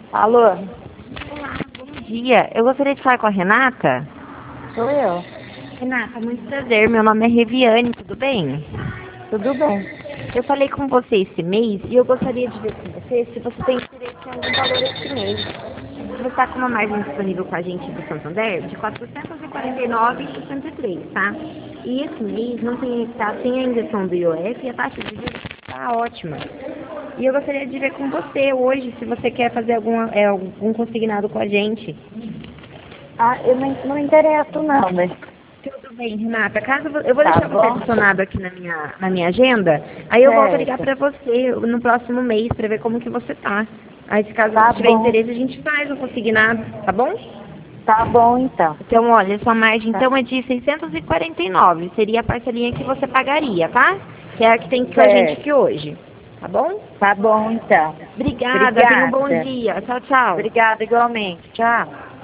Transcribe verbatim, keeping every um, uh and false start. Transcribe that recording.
Alô? Olá, bom dia. Eu gostaria de falar com a Renata. Sou eu. Renata, muito prazer. Meu nome é Reviane, tudo bem? Tudo bem? Eu falei com você esse mês e eu gostaria de ver com você se você tem interesse em algum valor esse mês. Você está com uma margem disponível com a gente do Santander de quatrocentos e quarenta e nove reais e sessenta e três centavos, tá? E esse mês não tem, tá, tem a injeção do I O F e a taxa de juros está ótima. E eu gostaria de ver com você hoje se você quer fazer alguma, é, algum consignado com a gente. Ah, eu não, não interesso não, mas Tudo bem, Renata. Caso vo- eu vou tá deixar você bom? adicionado aqui na minha, na minha agenda, aí eu volto a ligar Certo. pra você no próximo mês pra ver como que você tá. Aí se caso Tá você tiver bom. interesse, a gente faz o consignado, tá bom? Tá bom então. Então, olha, sua margem Tá. então é de seiscentos e quarenta e nove, seria a parcelinha que você pagaria, tá? Que é a que tem com a gente Certo. aqui hoje, tá bom? Tá bom então. Obrigada, tenha um bom Obrigada. dia. Tchau, tchau. Obrigada igualmente. Tchau.